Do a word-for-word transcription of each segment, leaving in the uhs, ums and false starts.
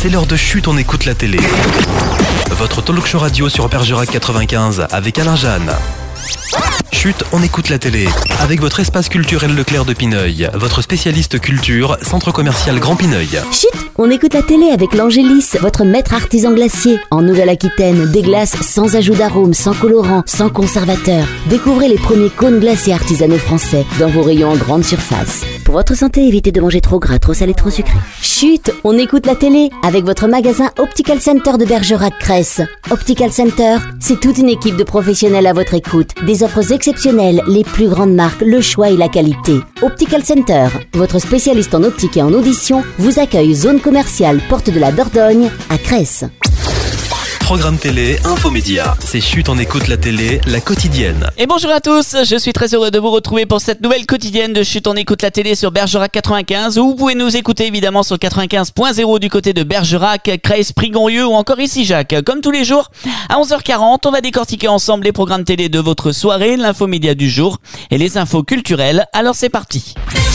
c'est l'heure de Chut, on écoute la télé. Votre talk show radio sur Bergerac quatre-vingt-quinze avec Alain Jeanne. Chut, on écoute la télé. Avec votre espace culturel Leclerc de Pineuil, votre spécialiste culture, centre commercial Grand Pineuil. Chut, on écoute la télé avec l'Angélis, votre maître artisan glacier. En Nouvelle-Aquitaine, des glaces sans ajout d'arôme, sans colorant, sans conservateur. Découvrez les premiers cônes glacés artisanaux français dans vos rayons en grande surface. Pour votre santé, évitez de manger trop gras, trop salé, trop sucré. Chut, on écoute la télé avec votre magasin Optical Center de Bergerac-Cresse. Optical Center, c'est toute une équipe de professionnels à votre écoute. Des offres exceptionnelles, les plus grandes marques, le choix et la qualité. Optical Center, votre spécialiste en optique et en audition, vous accueille zone commerciale Porte de la Dordogne à Cresse. Programme télé, infomédia. C'est Chut, on écoute la télé, la quotidienne. Et bonjour à tous, je suis très heureux de vous retrouver pour cette nouvelle quotidienne de Chut, on écoute la télé sur Bergerac quatre-vingt-quinze. Où vous pouvez nous écouter évidemment sur quatre-vingt-quinze point zéro du côté de Bergerac, Cresse, Prigonieux ou encore ici Jacques. Comme tous les jours, à onze heures quarante, on va décortiquer ensemble les programmes télé de votre soirée, l'infomédia du jour et les infos culturelles. Alors c'est parti.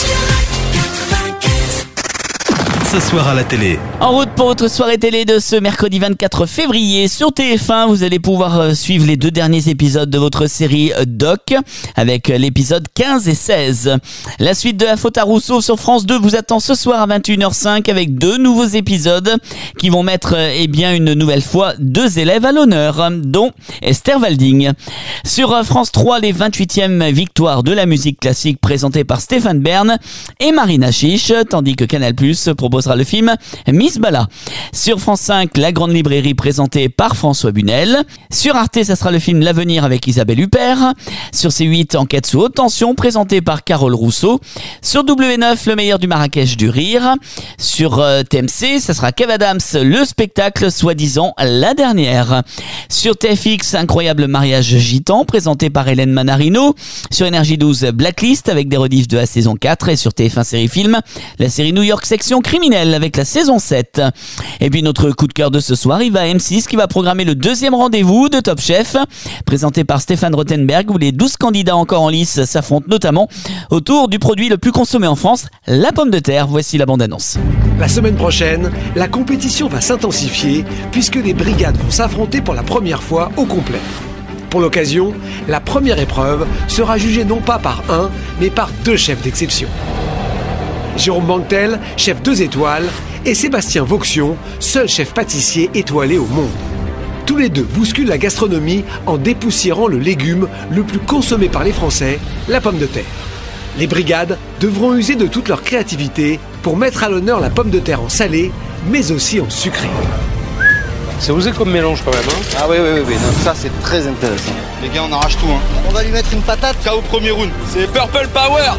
Ce soir à la télé. En route pour votre soirée télé de ce mercredi vingt-quatre février sur T F un, vous allez pouvoir suivre les deux derniers épisodes de votre série Doc avec l'épisode quinze et seize. La suite de La Faute à Rousseau sur France deux vous attend ce soir à vingt et une heures cinq avec deux nouveaux épisodes qui vont mettre eh bien une nouvelle fois deux élèves à l'honneur, dont Esther Walding. Sur France trois, les vingt-huitièmes victoires de la musique classique présentées par Stéphane Bern et Marina Chiche, tandis que Canal plus propose sera le film Miss Bala. Sur France cinq, La Grande Librairie présentée par François Bunel. Sur Arte, ça sera le film L'Avenir avec Isabelle Huppert. Sur C huit, Enquête sous haute tension présentée par Carole Rousseau. Sur W neuf, Le meilleur du Marrakech du rire. Sur euh, T M C, ça sera Kev Adams, le spectacle soi-disant la dernière. Sur T F X, Incroyable mariage gitan présenté par Hélène Manarino. Sur Énergie douze, Blacklist avec des rediffs de la saison quatre. Et sur T F un Série Film, la série New York section criminelle avec la saison sept. Et puis notre coup de cœur de ce soir, il va à M six qui va programmer le deuxième rendez-vous de Top Chef, présenté par Stéphane Rothenberg, où les douze candidats encore en lice s'affrontent notamment autour du produit le plus consommé en France, la pomme de terre. Voici la bande-annonce. La semaine prochaine, la compétition va s'intensifier puisque les brigades vont s'affronter pour la première fois au complet. Pour l'occasion, la première épreuve sera jugée non pas par un, mais par deux chefs d'exception. Jérôme Banquetel, chef deux étoiles, et Sébastien Vauxion, seul chef pâtissier étoilé au monde. Tous les deux bousculent la gastronomie en dépoussiérant le légume le plus consommé par les Français, la pomme de terre. Les brigades devront user de toute leur créativité pour mettre à l'honneur la pomme de terre en salé, mais aussi en sucré. C'est osé comme mélange quand même, hein. Ah oui, oui, oui, oui. Non, ça c'est très intéressant. Les gars, on arrache tout, hein. On va lui mettre une patate. K O premier round. C'est Purple Power.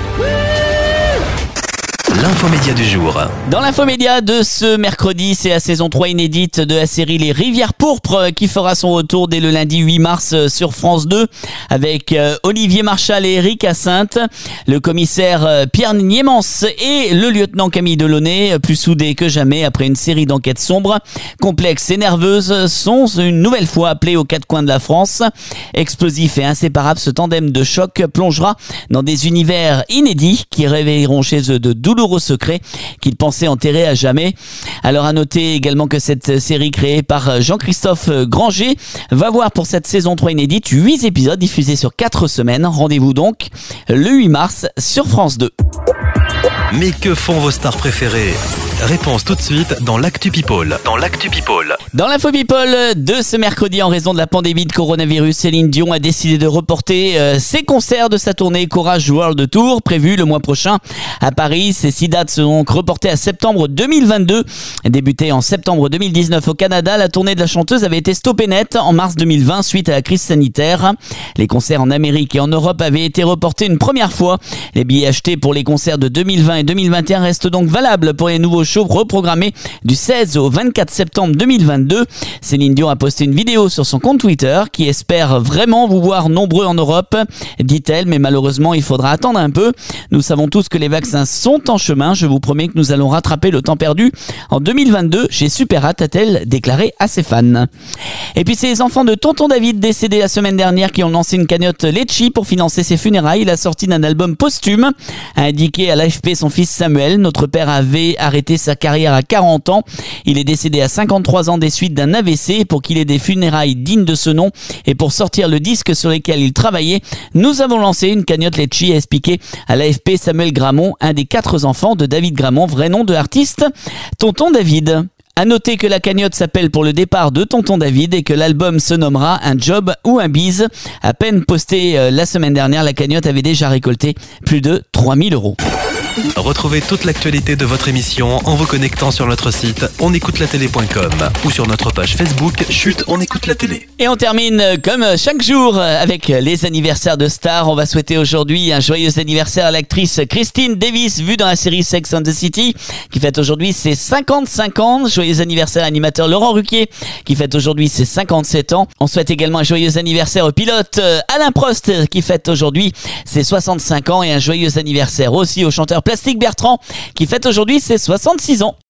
L'infomédia du jour. Dans l'infomédia de ce mercredi, c'est la saison trois inédite de la série Les Rivières Pourpres qui fera son retour dès le lundi huit mars sur France deux avec Olivier Marchal et Eric Hyacinthe, le commissaire Pierre Niémans et le lieutenant Camille Delaunay, plus soudés que jamais après une série d'enquêtes sombres, complexes et nerveuses, sont une nouvelle fois appelés aux quatre coins de la France. Explosif et inséparable, ce tandem de choc plongera dans des univers inédits qui réveilleront chez eux de douloureux secrets qu'ils pensaient enterrer à jamais. Alors à noter également que cette série créée par Jean-Christophe Granger va voir pour cette saison trois inédite huit épisodes diffusés sur quatre semaines. Rendez-vous donc le huit mars sur France deux. Mais que font vos stars préférées ? Réponse tout de suite dans l'Actu People. Dans l'Actu People. Dans l'Info People de ce mercredi, en raison de la pandémie de coronavirus, Céline Dion a décidé de reporter euh, ses concerts de sa tournée Courage World Tour, prévue le mois prochain à Paris. Ces six dates sont donc reportées à septembre deux mille vingt-deux. Débutée en septembre deux mille dix-neuf au Canada, la tournée de la chanteuse avait été stoppée net en mars deux mille vingt suite à la crise sanitaire. Les concerts en Amérique et en Europe avaient été reportés une première fois. Les billets achetés pour les concerts de deux mille vingt et deux mille vingt et un restent donc valables pour les nouveaux show reprogrammé du seize au vingt-quatre septembre deux mille vingt-deux. Céline Dion a posté une vidéo sur son compte Twitter qui espère vraiment vous voir nombreux en Europe, dit-elle, mais malheureusement il faudra attendre un peu. Nous savons tous que les vaccins sont en chemin, je vous promets que nous allons rattraper le temps perdu en deux mille vingt-deux. J'ai super hâte, a-t-elle déclaré à ses fans. Et puis c'est les enfants de Tonton David décédés la semaine dernière qui ont lancé une cagnotte Litchi pour financer ses funérailles. La sortie d'un album posthume a indiqué à l'A F P son fils Samuel. Notre père avait arrêté sa carrière à quarante ans. Il est décédé à cinquante-trois ans des suites d'un A V C. Pour qu'il ait des funérailles dignes de ce nom et pour sortir le disque sur lequel il travaillait, nous avons lancé une cagnotte Litchi, a expliqué à l'A F P Samuel Gramont, un des quatre enfants de David Gramont, vrai nom de l'artiste Tonton David. À noter que la cagnotte s'appelle Pour le départ de Tonton David et que l'album se nommera Un job ou un bise. À peine posté euh, la semaine dernière, la cagnotte avait déjà récolté plus de trois mille euros. Retrouvez toute l'actualité de votre émission en vous connectant sur notre site on écoute la télé point com ou sur notre page Facebook Chut, on écoute la télé. Et on termine comme chaque jour avec les anniversaires de stars. On va souhaiter aujourd'hui un joyeux anniversaire à l'actrice Christine Davis, vue dans la série Sex and the City, qui fête aujourd'hui ses cinquante-cinq ans. Joyeux anniversaire à l'animateur Laurent Ruquier, qui fête aujourd'hui ses cinquante-sept ans. On souhaite également un joyeux anniversaire au pilote Alain Prost, qui fête aujourd'hui ses soixante-cinq ans, et un joyeux anniversaire aussi au chanteur Plastique Bertrand, qui fête aujourd'hui ses soixante-six ans.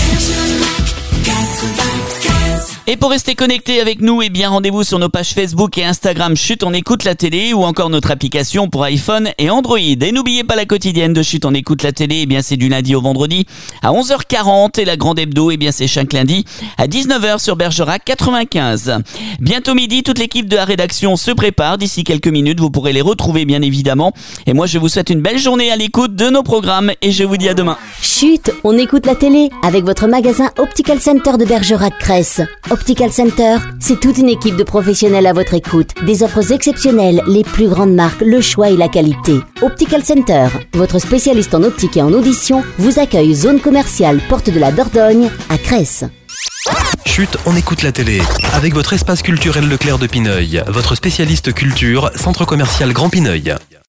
Et pour rester connecté avec nous, eh bien rendez-vous sur nos pages Facebook et Instagram Chut, on écoute la télé, ou encore notre application pour iPhone et Android. Et n'oubliez pas la quotidienne de Chut, on écoute la télé, eh bien c'est du lundi au vendredi à onze heures quarante, et la grande hebdo, eh bien c'est chaque lundi à dix-neuf heures sur Bergerac quatre-vingt-quinze. Bientôt midi, toute l'équipe de la rédaction se prépare. D'ici quelques minutes, vous pourrez les retrouver bien évidemment. Et moi, je vous souhaite une belle journée à l'écoute de nos programmes et je vous dis à demain. Chut, on écoute la télé avec votre magasin Optical Center de Bergerac-Cresse. Optical Center, c'est toute une équipe de professionnels à votre écoute. Des offres exceptionnelles, les plus grandes marques, le choix et la qualité. Optical Center, votre spécialiste en optique et en audition, vous accueille zone commerciale Porte de la Dordogne à Cresse. Chut, on écoute la télé avec votre espace culturel Leclerc de Pineuil, votre spécialiste culture, centre commercial Grand Pineuil.